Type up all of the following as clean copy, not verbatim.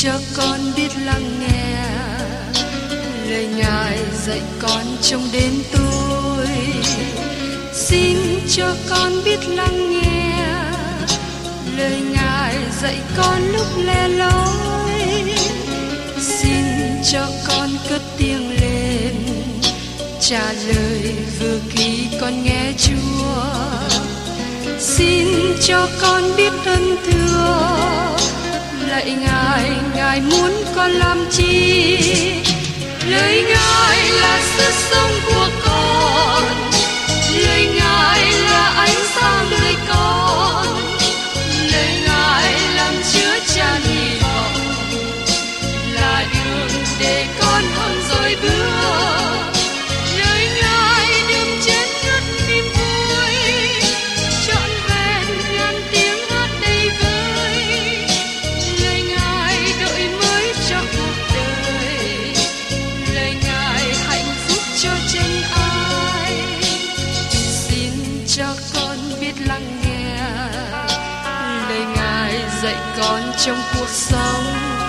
cho con biết lắng nghe lời Ngài dạy con trong đêm tối. Xin cho con biết lắng nghe lời Ngài dạy con lúc lẻ loi. Xin cho con cất tiếng lên trả lời vừa khi con nghe Chúa. Xin cho con biết ơn thưa lạy Ngài, Ngài muốn con làm chi? Lời Ngài là sức sống của con, lời Ngài là ánh sáng đời con, lời Ngài làm chứa chan hy vọng, là đường để con hơn rồi bước. Lời Ngài đừng chết ngất niềm vui, trọn vẹn ngàn tiếng hát đầy vơi. Lời Ngài đổi mới cho cuộc đời, lời Ngài hạnh phúc cho chân ai. Xin cho con biết lắng nghe lời Ngài dạy con trong cuộc sống.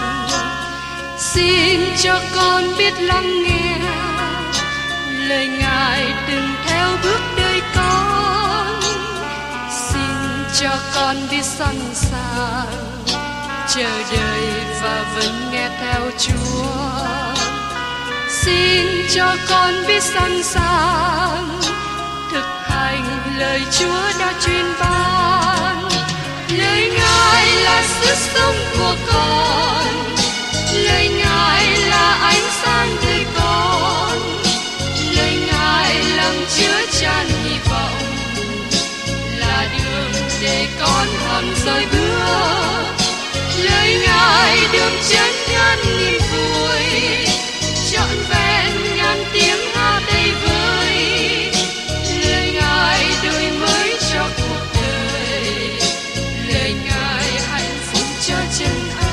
Xin cho con biết lắng nghe lời Ngài đừng theo bước đời con. Xin cho con biết sẵn sàng chờ đợi và vẫn nghe theo Chúa. Xin cho con biết sẵn sàng thực hành lời Chúa đã truyền ban. Lời Ngài là sức sống của con, lời Ngài là ánh sáng đời con, lời Ngài làm chứa chan hy vọng, là đường để con hằng rời bước. Lời Ngài đường chân ngàn nghìn vui, trọn vẹn ngàn tiếng hát đầy vơi. Lời Ngài đổi mới cho cuộc đời, lời Ngài hạnh phúc cho chân ai.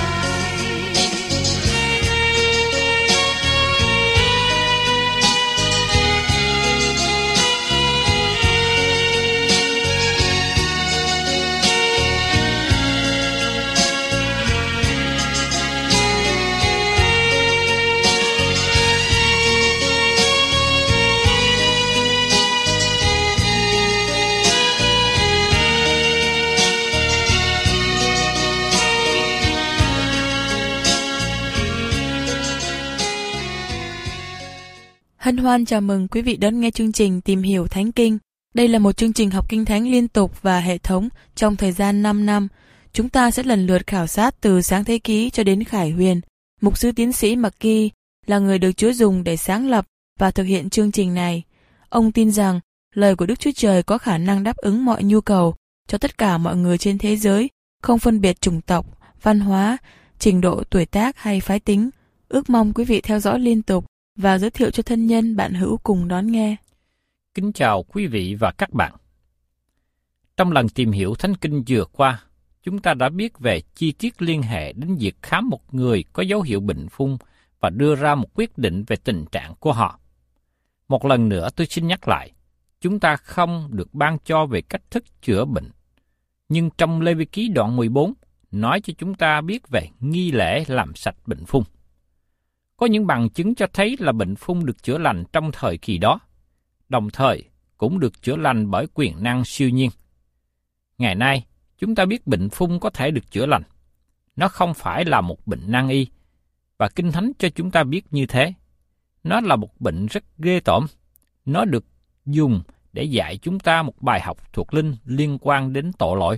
Hân hoan chào mừng quý vị đón nghe chương trình Tìm hiểu Thánh Kinh. Đây là một chương trình học Kinh Thánh liên tục và hệ thống trong thời gian 5 năm. Chúng ta sẽ lần lượt khảo sát từ Sáng Thế Ký cho đến Khải Huyền. Mục sư tiến sĩ McGee là người được Chúa dùng để sáng lập và thực hiện chương trình này. Ông tin rằng lời của Đức Chúa Trời có khả năng đáp ứng mọi nhu cầu cho tất cả mọi người trên thế giới, không phân biệt chủng tộc, văn hóa, trình độ tuổi tác hay phái tính. Ước mong quý vị theo dõi liên tục và giới thiệu cho thân nhân bạn hữu cùng đón nghe. Kính chào quý vị và các bạn. Trong lần tìm hiểu Thánh Kinh vừa qua, chúng ta đã biết về chi tiết liên hệ đến việc khám một người có dấu hiệu bệnh phung và đưa ra một quyết định về tình trạng của họ. Một lần nữa tôi xin nhắc lại, chúng ta không được ban cho về cách thức chữa bệnh. Nhưng trong Lê-vi ký đoạn 14 nói cho chúng ta biết về nghi lễ làm sạch bệnh phung. Có những bằng chứng cho thấy là bệnh phung được chữa lành trong thời kỳ đó, đồng thời cũng được chữa lành bởi quyền năng siêu nhiên. Ngày nay, chúng ta biết bệnh phung có thể được chữa lành. Nó không phải là một bệnh nan y, và Kinh Thánh cho chúng ta biết như thế. Nó là một bệnh rất ghê tởm. Nó được dùng để dạy chúng ta một bài học thuộc linh liên quan đến tội lỗi.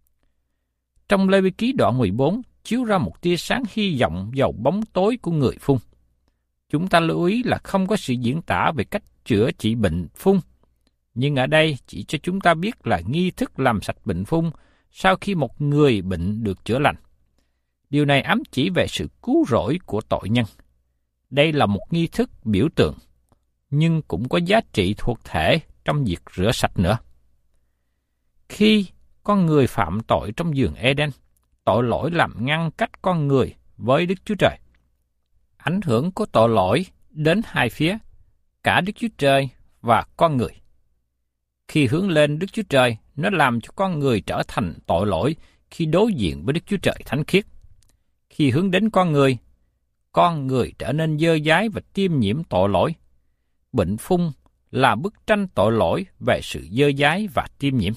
Trong Lê-vi ký đoạn 14 chiếu ra một tia sáng hy vọng vào bóng tối của người phung. Chúng ta lưu ý là không có sự diễn tả về cách chữa trị bệnh phung, nhưng ở đây chỉ cho chúng ta biết là nghi thức làm sạch bệnh phung sau khi một người bệnh được chữa lành. Điều này ám chỉ về sự cứu rỗi của tội nhân. Đây là một nghi thức biểu tượng, nhưng cũng có giá trị thuộc thể trong việc rửa sạch nữa. Khi con người phạm tội trong vườn Eden, tội lỗi làm ngăn cách con người với Đức Chúa Trời. Ảnh hưởng của tội lỗi đến hai phía, cả Đức Chúa Trời và con người. Khi hướng lên Đức Chúa Trời, nó làm cho con người trở thành tội lỗi khi đối diện với Đức Chúa Trời thánh khiết. Khi hướng đến con người trở nên dơ dái và tiêm nhiễm tội lỗi. Bệnh phung là bức tranh tội lỗi về sự dơ dái và tiêm nhiễm.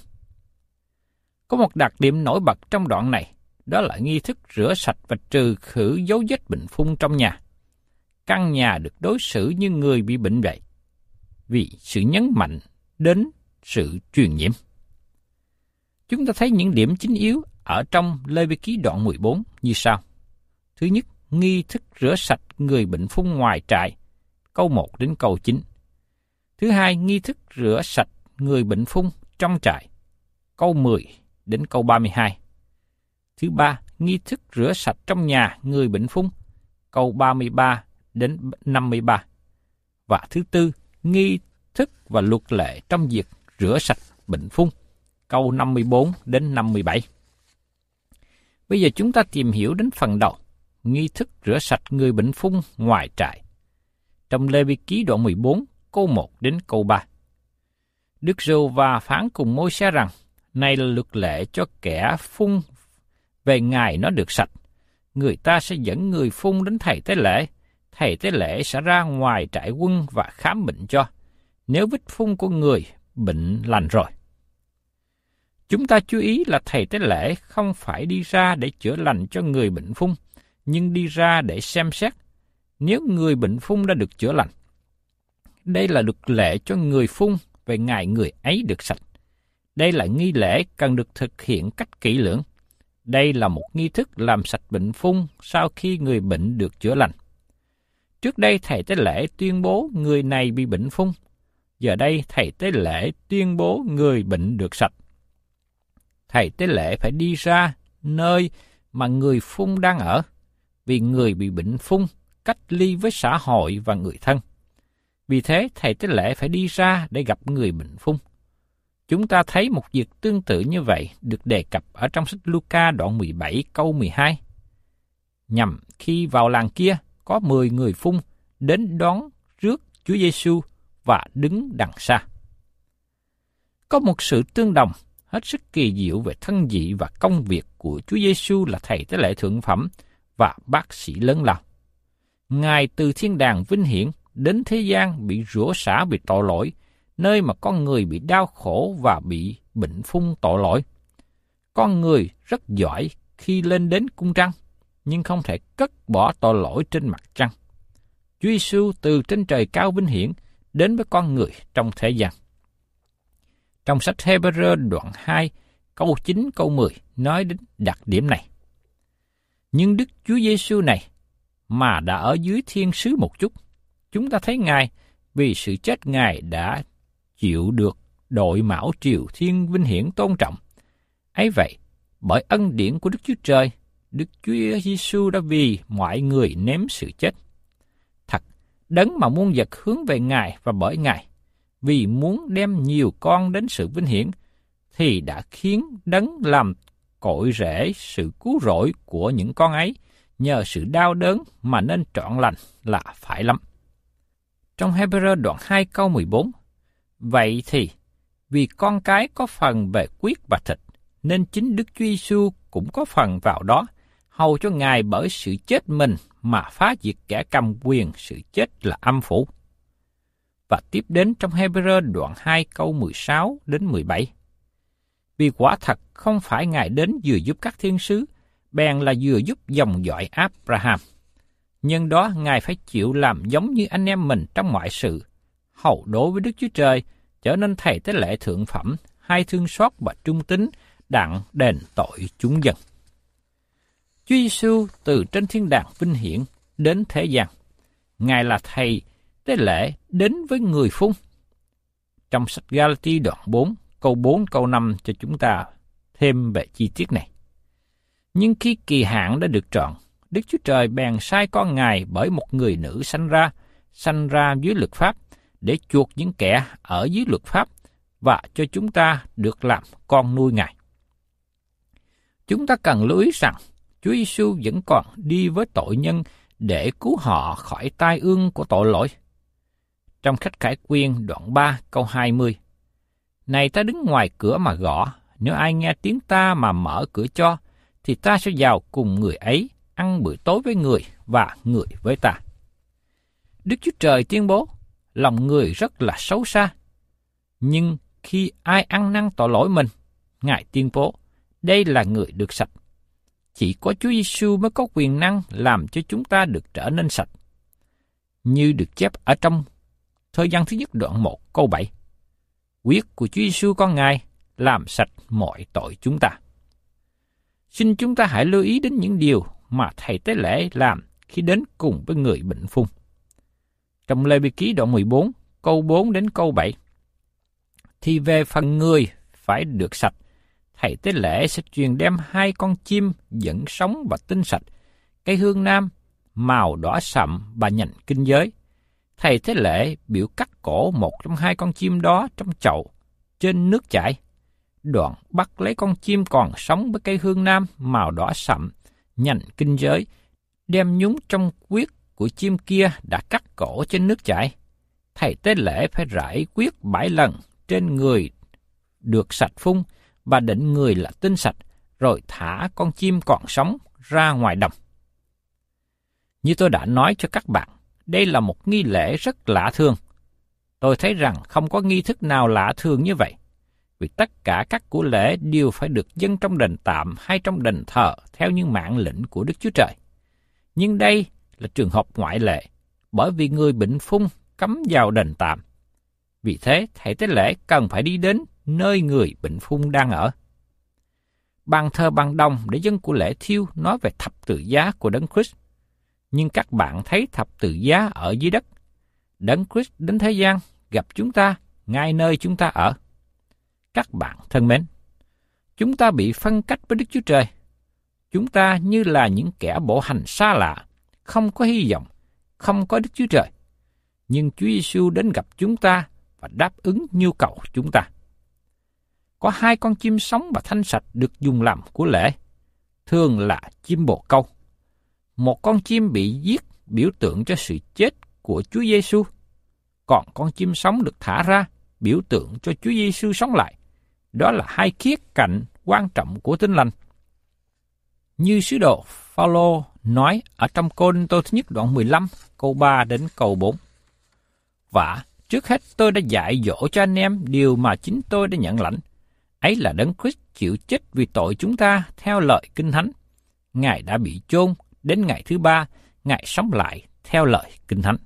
Có một đặc điểm nổi bật trong đoạn này, đó là nghi thức rửa sạch và trừ khử dấu vết bệnh phung trong nhà. Căn nhà được đối xử như người bị bệnh vậy, vì sự nhấn mạnh đến sự truyền nhiễm. Chúng ta thấy những điểm chính yếu ở trong Lê-vi-ký đoạn 14 như sau. Thứ nhất, nghi thức rửa sạch người bệnh phung ngoài trại, câu 1 đến câu 9. Thứ hai, nghi thức rửa sạch người bệnh phung trong trại, câu 10 đến câu 32. Thứ ba, nghi thức rửa sạch trong nhà người bệnh phung, câu 33 đến 53. Và thứ tư, nghi thức và luật lệ trong việc rửa sạch bệnh phung, câu 54 đến 57. Bây giờ chúng ta tìm hiểu đến phần đầu, nghi thức rửa sạch người bệnh phung ngoài trại. Trong Lê-vi-ký đoạn 14, câu 1 đến câu 3. Đức Giê-hô-va phán cùng Môi-se rằng, này là luật lệ cho kẻ phung về ngày nó được sạch. Người ta sẽ dẫn người phung đến thầy tế lễ sẽ ra ngoài trại quân và khám bệnh cho, nếu vết phung của người bệnh lành rồi. Chúng ta chú ý là thầy tế lễ không phải đi ra để chữa lành cho người bệnh phung, nhưng đi ra để xem xét nếu người bệnh phung đã được chữa lành. Đây là luật lệ cho người phung về ngày người ấy được sạch. Đây là nghi lễ cần được thực hiện cách kỹ lưỡng. Đây là một nghi thức làm sạch bệnh phung sau khi người bệnh được chữa lành. Trước đây thầy tế lễ tuyên bố người này bị bệnh phung. Giờ đây thầy tế lễ tuyên bố người bệnh được sạch. Thầy tế lễ phải đi ra nơi mà người phung đang ở, vì người bị bệnh phung cách ly với xã hội và người thân. Vì thế, thầy tế lễ phải đi ra để gặp người bệnh phung. Chúng ta thấy một việc tương tự như vậy được đề cập ở trong sách Luca đoạn 17 câu 12. Nhằm khi vào làng kia, có 10 người phung đến đón rước Chúa Giêsu và đứng đằng xa. Có một sự tương đồng hết sức kỳ diệu về thân vị và công việc của Chúa Giêsu là thầy tế lễ thượng phẩm và bác sĩ lớn lao. Ngài từ thiên đàng vinh hiển đến thế gian bị rủa xả vì tội lỗi, nơi mà con người bị đau khổ và bị bệnh phung tội lỗi. Con người rất giỏi khi lên đến cung trăng, nhưng không thể cất bỏ tội lỗi trên mặt trăng. Chúa Giêsu từ trên trời cao vinh hiển đến với con người trong thế gian. Trong sách Hê-bơ-rơ đoạn 2, câu 9, câu 10 nói đến đặc điểm này. Nhưng Đức Chúa Giêsu này mà đã ở dưới thiên sứ một chút, chúng ta thấy Ngài vì sự chết Ngài đã chịu được đội mão triều thiên vinh hiển tôn trọng. Ấy vậy, bởi ân điển của Đức Chúa Trời, Đức Chúa Giêsu đã vì mọi người nếm sự chết. Thật, đấng mà muôn vật hướng về Ngài và bởi Ngài, vì muốn đem nhiều con đến sự vinh hiển, thì đã khiến đấng làm cội rễ sự cứu rỗi của những con ấy, nhờ sự đau đớn mà nên trọn lành là phải lắm. Trong Hê-bơ-rơ đoạn 2 câu 14, vậy thì, vì con cái có phần về huyết và thịt, nên chính Đức Chúa Giêsu cũng có phần vào đó, hầu cho Ngài bởi sự chết mình mà phá diệt kẻ cầm quyền sự chết là âm phủ. Và tiếp đến trong Hê-bơ-rơ đoạn 2 câu 16 đến 17. Vì quả thật không phải Ngài đến vừa giúp các thiên sứ, bèn là vừa giúp dòng dõi Abraham. Nhưng đó Ngài phải chịu làm giống như anh em mình trong mọi sự, hầu đối với Đức Chúa Trời, trở nên thầy tế lễ thượng phẩm, hay thương xót và trung tín, đặng đền tội chúng dân. Chúa Giêsu từ trên thiên đàng vinh hiển đến thế gian. Ngài là thầy tế lễ đến với người phung. Trong sách Ga-la-ti đoạn 4, câu 4, câu 5 cho chúng ta thêm về chi tiết này. Nhưng khi kỳ hạn đã được trọn, Đức Chúa Trời bèn sai con Ngài bởi một người nữ sanh ra dưới luật pháp, để chuộc những kẻ ở dưới luật pháp và cho chúng ta được làm con nuôi Ngài. Chúng ta cần lưu ý rằng Chúa Giêsu vẫn còn đi với tội nhân để cứu họ khỏi tai ương của tội lỗi. Trong sách Khải Quyên đoạn 3 câu 20, này ta đứng ngoài cửa mà gõ, nếu ai nghe tiếng ta mà mở cửa cho, thì ta sẽ vào cùng người ấy ăn bữa tối với người và người với ta. Đức Chúa Trời tuyên bố, lòng người rất là xấu xa. Nhưng khi ai ăn năn tội lỗi mình, Ngài tuyên bố, đây là người được sạch. Chỉ có Chúa Giêsu mới có quyền năng làm cho chúng ta được trở nên sạch. Như được chép ở trong Thời Gian thứ nhất đoạn 1 câu 7. Huyết của Chúa Giêsu con Ngài làm sạch mọi tội chúng ta. Xin chúng ta hãy lưu ý đến những điều mà thầy tế lễ làm khi đến cùng với người bệnh phung. Trong Lê Vi Ký đoạn 14, câu 4 đến câu 7. Thì về phần người phải được sạch, thầy tế lễ sẽ truyền đem 2 con chim dẫn sống và tinh sạch, cây hương nam, màu đỏ sậm và nhành kinh giới. Thầy tế lễ biểu cắt cổ một trong 2 con chim đó trong chậu trên nước chảy. Đoạn bắt lấy con chim còn sống với cây hương nam màu đỏ sậm, nhành kinh giới, đem nhúng trong huyết của chim kia đã cắt cổ trên nước chảy. Thầy tế lễ phải rải huyết 7 lần trên người được sạch phung và định người là tinh sạch, rồi thả con chim còn sống ra ngoài đồng. Như tôi đã nói cho các bạn, đây là một nghi lễ rất lạ thường. Tôi thấy rằng không có nghi thức nào lạ thường như vậy, vì tất cả các của lễ đều phải được dâng trong đền tạm hay trong đền thờ theo những mạng lệnh của Đức Chúa Trời. Nhưng đây là trường hợp ngoại lệ, bởi vì người bệnh phung cấm vào đền tạm. Vì thế, thầy tế lễ cần phải đi đến nơi người bệnh phung đang ở. Bàn thờ bằng đồng để dâng của lễ thiêu nói về thập tự giá của Đấng Christ. Nhưng các bạn thấy thập tự giá ở dưới đất. Đấng Christ đến thế gian gặp chúng ta ngay nơi chúng ta ở. Các bạn thân mến, chúng ta bị phân cách với Đức Chúa Trời. Chúng ta như là những kẻ bộ hành xa lạ, không có hy vọng, không có Đức Chúa Trời. Nhưng Chúa Giêsu đến gặp chúng ta và đáp ứng nhu cầu chúng ta. Có 2 con chim sống và thanh sạch được dùng làm của lễ, thường là chim bồ câu. Một con chim bị giết biểu tượng cho sự chết của Chúa Giêsu, còn con chim sống được thả ra biểu tượng cho Chúa Giêsu sống lại. Đó là 2 khía cạnh quan trọng của Tin Lành. Như sứ đồ Phao-lô nói ở trong Cô-rinh-tô thứ nhất đoạn 15, câu 3 đến câu 4. Và trước hết tôi đã dạy dỗ cho anh em điều mà chính tôi đã nhận lãnh. Ấy là Đấng Christ chịu chết vì tội chúng ta theo lời Kinh Thánh. Ngài đã bị chôn, đến ngày thứ 3, Ngài sống lại theo lời Kinh Thánh.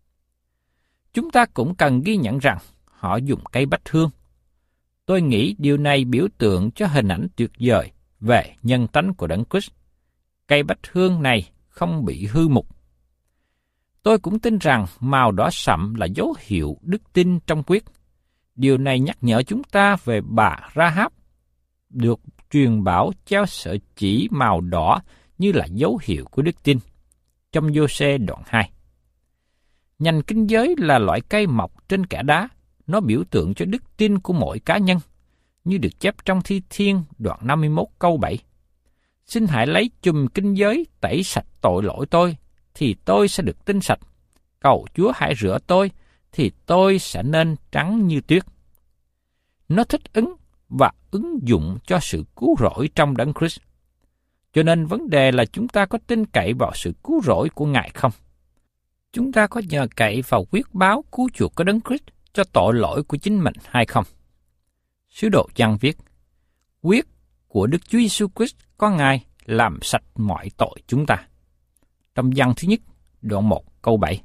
Chúng ta cũng cần ghi nhận rằng họ dùng cây bách hương. Tôi nghĩ điều này biểu tượng cho hình ảnh tuyệt vời về nhân tánh của Đấng Christ. Cây bách hương này không bị hư mục. Tôi cũng tin rằng màu đỏ sậm là dấu hiệu đức tin trong huyết. Điều này nhắc nhở chúng ta về bà Ra-háp, được truyền bảo treo sợi chỉ màu đỏ như là dấu hiệu của đức tin, trong Giô-xê đoạn 2. Nhành kinh giới là loại cây mọc trên kẽ đá, nó biểu tượng cho đức tin của mỗi cá nhân, như được chép trong Thi Thiên đoạn 51 câu 7. Xin hãy lấy chùm kinh giới tẩy sạch tội lỗi tôi, thì tôi sẽ được tinh sạch. Cầu Chúa hãy rửa tôi, thì tôi sẽ nên trắng như tuyết. Nó thích ứng và ứng dụng cho sự cứu rỗi trong Đấng Christ. Cho nên vấn đề là chúng ta có tin cậy vào sự cứu rỗi của Ngài không? Chúng ta có nhờ cậy vào quyết báo cứu chuộc của Đấng Christ cho tội lỗi của chính mình hay không? Sứ đồ Giăng viết, huyết của Đức Chúa Giêsu Christ có Ngài làm sạch mọi tội chúng ta. Trong Giăng thứ nhất, đoạn 1 câu 7.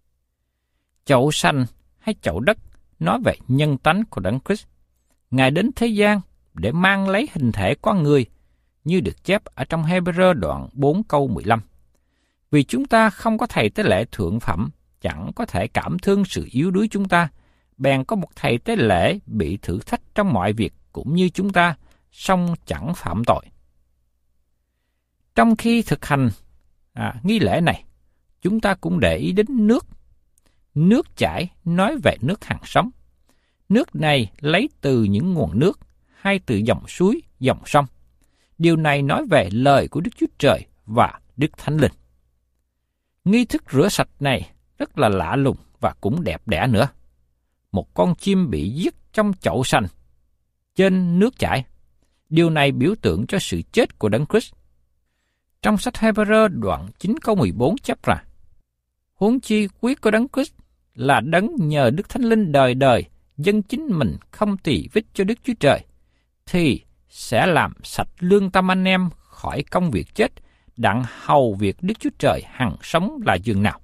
Chậu xanh hay chậu đất nói về nhân tánh của Đấng Christ. Ngài đến thế gian để mang lấy hình thể con người, như được chép ở trong Hê-bơ-rơ đoạn 4 câu 15. Vì chúng ta không có thầy tế lễ thượng phẩm, chẳng có thể cảm thương sự yếu đuối chúng ta, bèn có một thầy tế lễ bị thử thách trong mọi việc cũng như chúng ta, song chẳng phạm tội. Trong khi thực hành nghi lễ này, chúng ta cũng để ý đến nước. Nước chảy nói về nước hằng sống. Nước này lấy từ những nguồn nước hay từ dòng suối, dòng sông. Điều này nói về lời của Đức Chúa Trời và Đức Thánh Linh. Nghi thức rửa sạch này rất là lạ lùng và cũng đẹp đẽ nữa. Một con chim bị giết trong chậu sành trên nước chảy. Điều này biểu tượng cho sự chết của Đấng Christ. Trong sách Hebrew đoạn 9 câu 14 chép rằng: Huống chi quyết của Đấng Christ là đấng nhờ Đức Thánh Linh đời đời dâng chính mình không tỳ vết cho Đức Chúa Trời, thì sẽ làm sạch lương tâm anh em khỏi công việc chết, đặng hầu việc Đức Chúa Trời hằng sống là dường nào.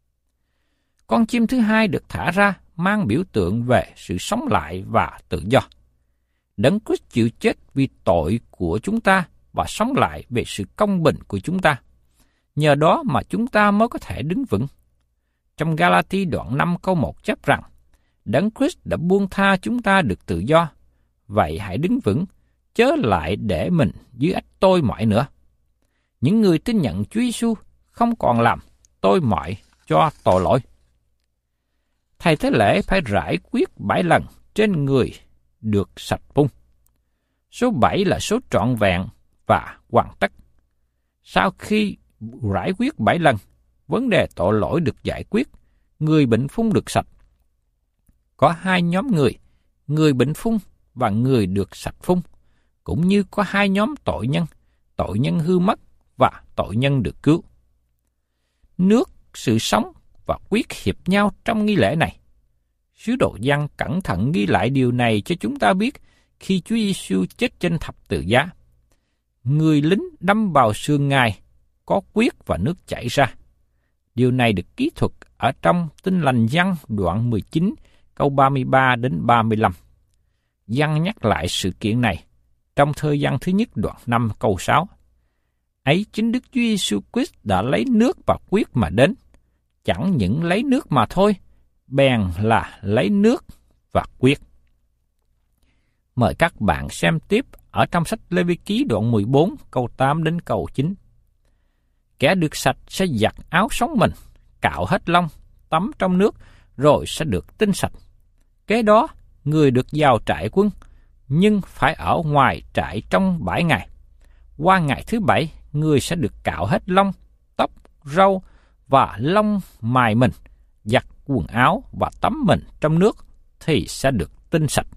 Con chim thứ hai được thả ra mang biểu tượng về sự sống lại và tự do. Đấng Christ chịu chết vì tội của chúng ta và sống lại về sự công bình của chúng ta. Nhờ đó mà chúng ta mới có thể đứng vững. Trong Galati đoạn 5 câu 1 chép rằng: Đấng Christ đã buông tha chúng ta được tự do, vậy hãy đứng vững, chớ lại để mình dưới ách tôi mọi nữa. Những người tin nhận Chúa Giêsu không còn làm tôi mọi cho tội lỗi. Thầy tế lễ phải rải quyết 7 lần trên người được sạch phun. Số 7 là số trọn vẹn và hoàn tất. Sau khi rải quyết 7 lần, vấn đề tội lỗi được giải quyết, người bệnh phun được sạch. Có hai nhóm người bệnh phun và người được sạch phun, cũng như có hai nhóm tội nhân hư mất và tội nhân được cứu. Nước, sự sống và quyết hiệp nhau trong nghi lễ này. Sứ đồ Giăng cẩn thận ghi lại điều này cho chúng ta biết khi Chúa Giêsu chết trên thập tự giá. Người lính đâm vào sườn Ngài có quyết và nước chảy ra. Điều này được kỹ thuật ở trong Tin lành Giăng đoạn 19 câu 33 đến 35. Giăng nhắc lại sự kiện này trong thơ Giăng thứ nhất đoạn 5 câu 6. Ấy chính Đức Chúa Giêsu Christ đã lấy nước và quyết mà đến, chẳng những lấy nước mà thôi, bèn là lấy nước và quyết. Mời các bạn xem tiếp ở trong sách Lê-vi-ký đoạn 14 câu 8 đến câu 9. Kẻ được sạch sẽ giặt áo sống mình, cạo hết lông, tắm trong nước, rồi sẽ được tinh sạch. Kế đó, người được vào trại quân, nhưng phải ở ngoài trại trong 7 ngày. Qua ngày thứ 7, người sẽ được cạo hết lông, tóc, râu và lông mày mình, giặt quần áo và tắm mình trong nước, thì sẽ được tinh sạch.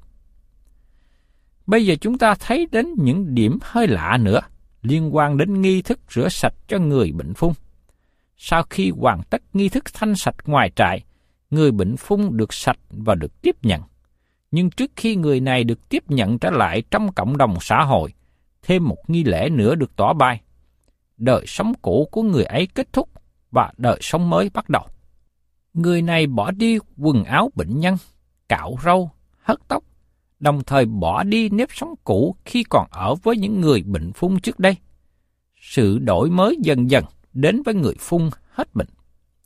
Bây giờ chúng ta thấy đến những điểm hơi lạ nữa liên quan đến nghi thức rửa sạch cho người bệnh phun. Sau khi hoàn tất nghi thức thanh sạch ngoài trại, người bệnh phun được sạch và được tiếp nhận. Nhưng trước khi người này được tiếp nhận trở lại trong cộng đồng xã hội, thêm một nghi lễ nữa được tỏ bày. Đời sống cũ của người ấy kết thúc và đời sống mới bắt đầu. Người này bỏ đi quần áo bệnh nhân, cạo râu, hớt tóc, đồng thời bỏ đi nếp sống cũ khi còn ở với những người bệnh phun trước đây. Sự đổi mới dần dần đến với người phun hết bệnh.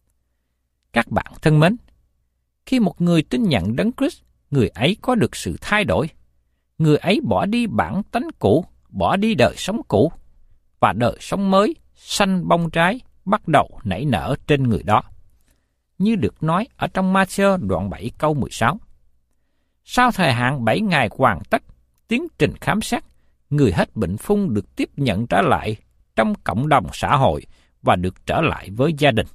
Các bạn thân mến, khi một người tin nhận Đấng Christ, người ấy có được sự thay đổi. Người ấy bỏ đi bản tánh cũ, bỏ đi đời sống cũ, và đời sống mới, xanh bông trái, bắt đầu nảy nở trên người đó. Như được nói ở trong Ma-thi-ơ đoạn 7 câu 16. Sau thời hạn 7 ngày hoàn tất tiến trình khám xét, người hết bệnh phun được tiếp nhận trở lại trong cộng đồng xã hội và được trở lại với gia đình.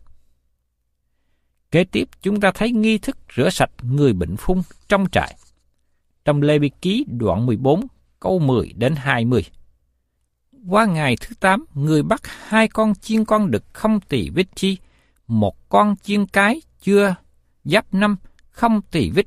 Kế tiếp chúng ta thấy nghi thức rửa sạch người bệnh phun trong trại. Trong Lê-vi-ký đoạn 14 câu 10 đến 20. Qua ngày thứ 8, người bắt 2 con chiên con đực không tỳ vết chi, 1 con chiên cái chưa giáp 5 không tỳ vết,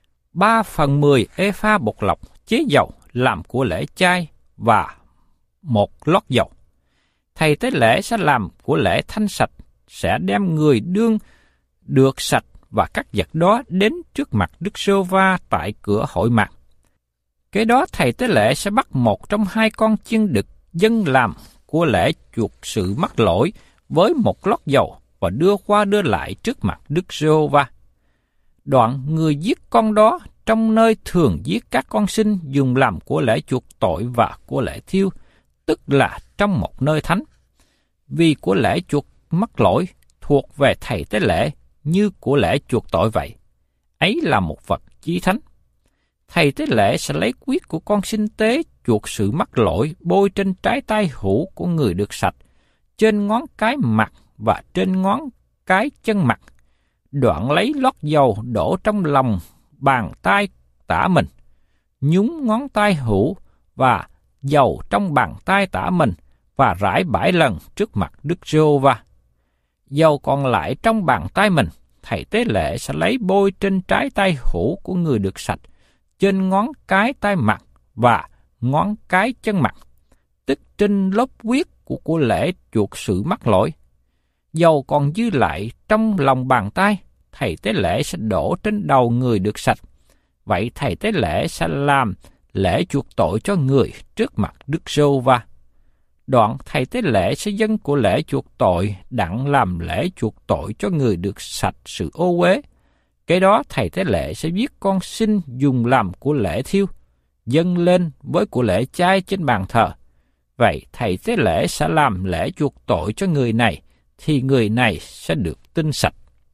3/10 ê-pha bột lọc chế dầu làm của lễ chay và 1 lót dầu. Thầy tế lễ sẽ làm của lễ thanh sạch, sẽ đem người đương được sạch và các vật đó đến trước mặt Đức Giê-hô-va tại cửa hội mạc. Kế đó thầy tế lễ sẽ bắt 1 trong 2 con chiên đực dâng làm của lễ chuộc sự mắc lỗi với 1 lót dầu và đưa qua đưa lại trước mặt Đức Giê-hô-va. Đoạn người giết con đó trong nơi thường giết các con sinh dùng làm của lễ chuộc tội và của lễ thiêu, tức là trong một nơi thánh. Vì của lễ chuộc mắc lỗi thuộc về thầy tế lễ như của lễ chuộc tội vậy. Ấy là một vật chí thánh. Thầy tế lễ sẽ lấy huyết của con sinh tế chuộc sự mắc lỗi bôi trên trái tay hữu của người được sạch, trên ngón cái mặt và trên ngón cái chân mặt. Đoạn lấy lót dầu đổ trong lòng bàn tay tả mình, nhúng ngón tay hữu và dầu trong bàn tay tả mình và rải 7 lần trước mặt Đức Giê-hô-va. Dầu còn lại trong bàn tay mình, thầy tế lễ sẽ lấy bôi trên trái tay hữu của người được sạch, trên ngón cái tay mặt và ngón cái chân mặt, tức trên lớp huyết của lễ chuộc sự mắc lỗi. Dầu còn dư lại trong lòng bàn tay, thầy tế lễ sẽ đổ trên đầu người được sạch. Vậy thầy tế lễ sẽ làm lễ chuộc tội cho người trước mặt Đức Giê-hô-va. Đoạn thầy tế lễ sẽ dâng của lễ chuộc tội đặng làm lễ chuộc tội cho người được sạch sự ô uế. Cái đó thầy tế lễ sẽ giết con sinh dùng làm của lễ thiêu, dâng lên với của lễ chay trên bàn thờ. Vậy thầy tế lễ sẽ làm lễ chuộc tội cho người này, thì người này sẽ được tinh sạch.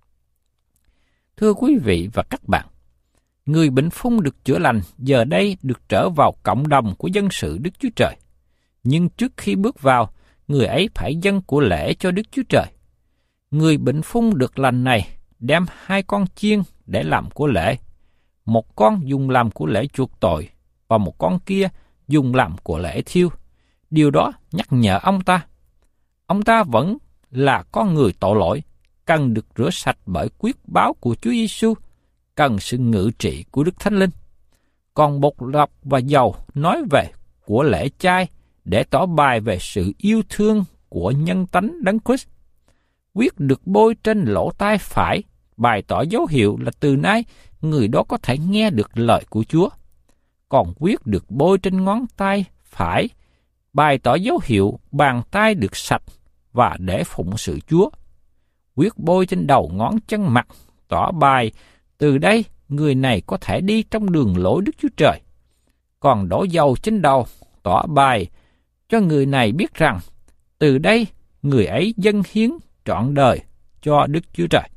Thưa quý vị và các bạn, người bệnh phong được chữa lành giờ đây được trở vào cộng đồng của dân sự Đức Chúa Trời. Nhưng trước khi bước vào, người ấy phải dâng của lễ cho Đức Chúa Trời. Người bệnh phong được lành này đem 2 con chiên để làm của lễ. Một con dùng làm của lễ chuộc tội và một con kia dùng làm của lễ thiêu. Điều đó nhắc nhở ông ta vẫn là con người tội lỗi, cần được rửa sạch bởi quyết báo của Chúa Giêsu, cần sự ngự trị của Đức Thánh Linh. Còn bột lọc và dầu nói về của lễ chay để tỏ bài về sự yêu thương của nhân tánh Đấng Christ. Huyết được bôi trên lỗ tai phải, bày tỏ dấu hiệu là từ nay người đó có thể nghe được lời của Chúa. Còn huyết được bôi trên ngón tay phải, bày tỏ dấu hiệu bàn tay được sạch và để phụng sự Chúa. Huyết bôi trên đầu ngón chân mặt, tỏ bài từ đây người này có thể đi trong đường lối Đức Chúa Trời. Còn đổ dầu trên đầu, tỏ bài cho người này biết rằng từ đây người ấy dâng hiến trọn đời cho Đức Chúa Trời.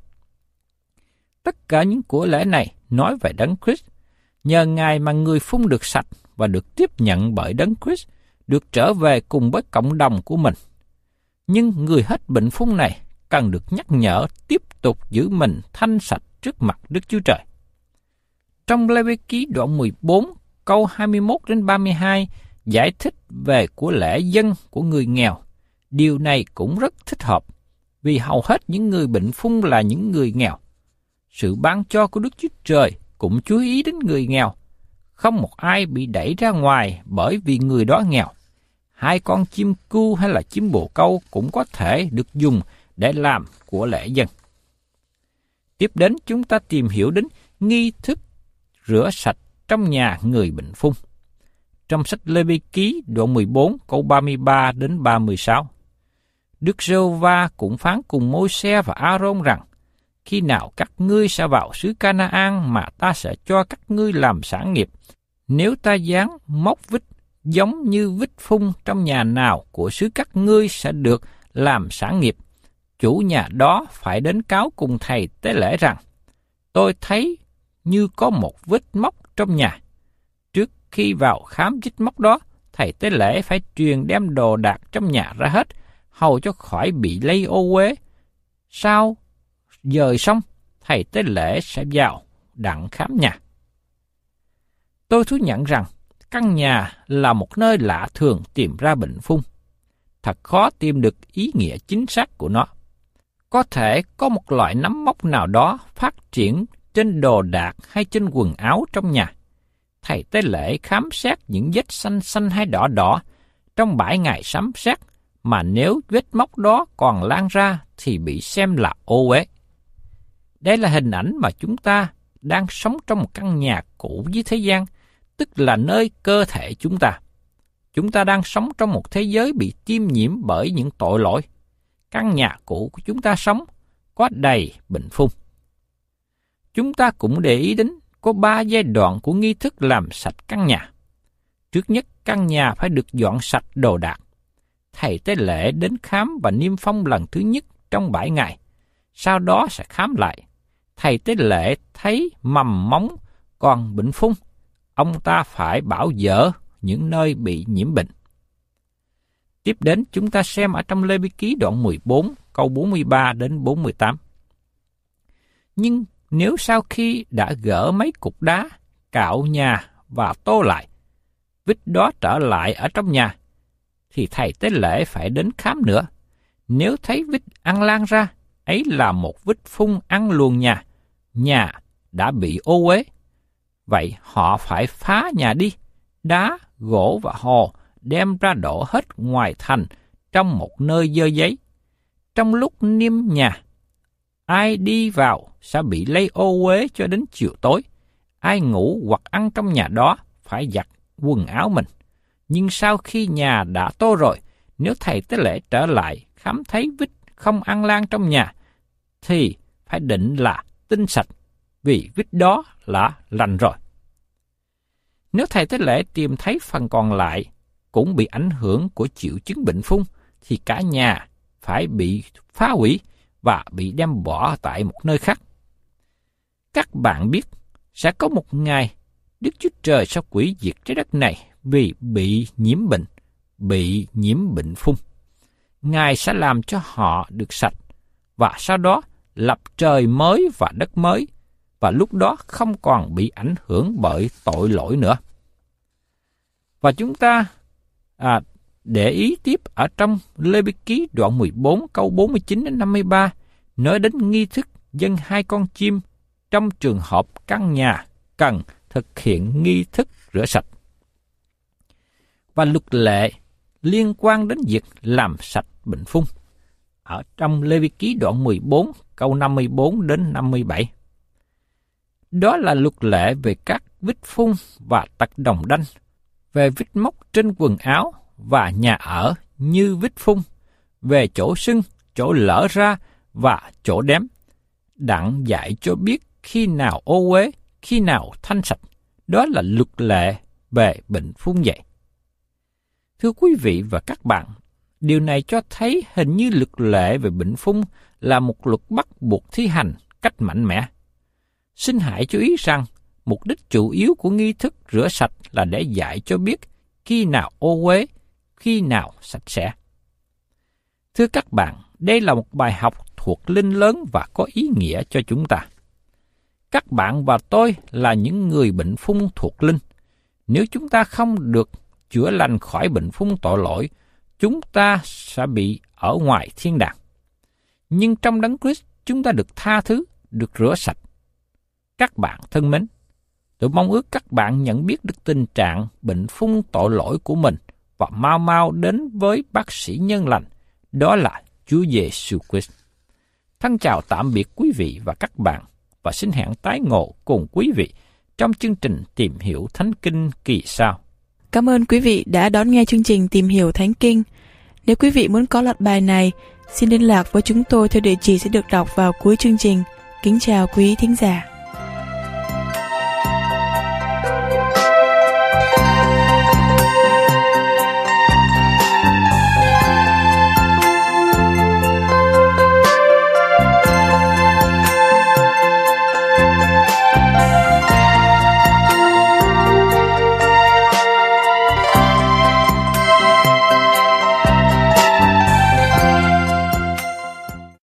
Tất cả những của lễ này nói về Đấng Christ. Nhờ Ngài mà người phun được sạch và được tiếp nhận bởi Đấng Christ, được trở về cùng với cộng đồng của mình. Nhưng người hết bệnh phun này cần được nhắc nhở tiếp tục giữ mình thanh sạch trước mặt Đức Chúa Trời. Trong Lê-vi-ký đoạn 14, câu 21 đến 32 giải thích về của lễ dâng của người nghèo. Điều này cũng rất thích hợp, vì hầu hết những người bệnh phung là những người nghèo. Sự ban cho của Đức Chúa Trời cũng chú ý đến người nghèo. Không một ai bị đẩy ra ngoài bởi vì người đó nghèo. 2 con chim cu hay là chim bồ câu cũng có thể được dùng để làm của lễ dâng. Tiếp đến chúng ta tìm hiểu đến nghi thức rửa sạch trong nhà người bệnh phung. Trong sách Lê-vi-ký đoạn 14 câu 33 đến 36. Đức Giê-hô-va cũng phán cùng Môi-se và A-rôn rằng: khi nào các ngươi sẽ vào xứ Ca-na-an mà ta sẽ cho các ngươi làm sản nghiệp, nếu ta giáng móc vít giống như vít phung trong nhà nào của xứ các ngươi sẽ được làm sản nghiệp, chủ nhà đó phải đến cáo cùng thầy tế lễ rằng: tôi thấy như có một vết móc trong nhà. Trước khi vào khám vết móc đó, thầy tế lễ phải truyền đem đồ đạc trong nhà ra hết, hầu cho khỏi bị lây ô uế. Sau dời xong, thầy tế lễ sẽ vào đặng khám nhà. Tôi thú nhận rằng căn nhà là một nơi lạ thường tìm ra bệnh phung. Thật khó tìm được ý nghĩa chính xác của nó. Có thể có một loại nấm mốc nào đó phát triển trên đồ đạc hay trên quần áo trong nhà. Thầy tế lễ khám xét những vết xanh xanh hay đỏ đỏ trong 7 ngày sấm sét, mà nếu vết mốc đó còn lan ra thì bị xem là ô uế. Đây là hình ảnh mà chúng ta đang sống trong một căn nhà cũ dưới thế gian, tức là nơi cơ thể chúng ta. Chúng ta đang sống trong một thế giới bị tiêm nhiễm bởi những tội lỗi. Căn nhà cũ của chúng ta sống có đầy bệnh phung. Chúng ta cũng để ý đến có 3 giai đoạn của nghi thức làm sạch căn nhà. Trước nhất, căn nhà phải được dọn sạch đồ đạc. Thầy tế lễ đến khám và niêm phong lần thứ nhất trong 7 ngày. Sau đó sẽ khám lại. Thầy tế lễ thấy mầm móng còn bệnh phung, ông ta phải bảo dỡ những nơi bị nhiễm bệnh. Tiếp đến chúng ta xem ở trong Lê-vi-ký đoạn 14 câu 43 đến 48. Nhưng nếu sau khi đã gỡ mấy cục đá, cạo nhà và tô lại, vít đó trở lại ở trong nhà, thì thầy tế lễ phải đến khám nữa. Nếu thấy vít ăn lan ra, ấy là một vít phun ăn luồng nhà đã bị ô uế. Vậy họ phải phá nhà đi, đá, gỗ và hồ đem ra đổ hết ngoài thành trong một nơi dơ giấy. Trong lúc niêm nhà, ai đi vào sẽ bị lây ô uế cho đến chiều tối. Ai ngủ hoặc ăn trong nhà đó phải giặt quần áo mình. Nhưng sau khi nhà đã tô rồi, nếu thầy tế lễ trở lại khám thấy vít không ăn lan trong nhà, thì phải định là tinh sạch, vì vít đó là lành rồi. Nếu thầy tế lễ tìm thấy phần còn lại cũng bị ảnh hưởng của triệu chứng bệnh phung, thì cả nhà phải bị phá hủy và bị đem bỏ tại một nơi khác. Các bạn biết, sẽ có một ngày Đức Chúa Trời sẽ hủy diệt trái đất này vì bị nhiễm bệnh phung. Ngài sẽ làm cho họ được sạch, và sau đó lập trời mới và đất mới, và lúc đó không còn bị ảnh hưởng bởi tội lỗi nữa. Và chúng ta để ý tiếp ở trong Lê-vi-ký đoạn 14 câu 49 đến 53, nói đến nghi thức dâng 2 con chim trong trường hợp căn nhà cần thực hiện nghi thức rửa sạch. Và luật lệ liên quan đến việc làm sạch bệnh phung ở trong Lê-vi-ký đoạn 14 câu 54 đến 57. Đó là luật lệ về các vết phung và tật đồng đanh, về vết mốc trên quần áo và nhà ở như vết phung, về chỗ sưng, chỗ lở ra và chỗ đếm, đặng dạy cho biết khi nào ô uế, khi nào thanh sạch. Đó là luật lệ về bệnh phung vậy. Thưa quý vị và các bạn, điều này cho thấy hình như luật lệ về bệnh phung là một luật bắt buộc thi hành cách mạnh mẽ. Xin hãy chú ý rằng, mục đích chủ yếu của nghi thức rửa sạch là để dạy cho biết khi nào ô uế, khi nào sạch sẽ. Thưa các bạn, đây là một bài học thuộc linh lớn và có ý nghĩa cho chúng ta. Các bạn và tôi là những người bệnh phung thuộc linh. Nếu chúng ta không được chữa lành khỏi bệnh phung tội lỗi, chúng ta sẽ bị ở ngoài thiên đàng. Nhưng trong Đấng Christ, chúng ta được tha thứ, được rửa sạch. Các bạn thân mến, tôi mong ước các bạn nhận biết được tình trạng bệnh phung tội lỗi của mình và mau mau đến với bác sĩ nhân lành, đó là Chúa Giêsu Christ. Thân chào tạm biệt quý vị và các bạn, và xin hẹn tái ngộ cùng quý vị trong chương trình Tìm Hiểu Thánh Kinh kỳ sau. Cảm ơn quý vị đã đón nghe chương trình Tìm Hiểu Thánh Kinh. Nếu quý vị muốn có loạt bài này, xin liên lạc với chúng tôi theo địa chỉ sẽ được đọc vào cuối chương trình. Kính chào quý thính giả.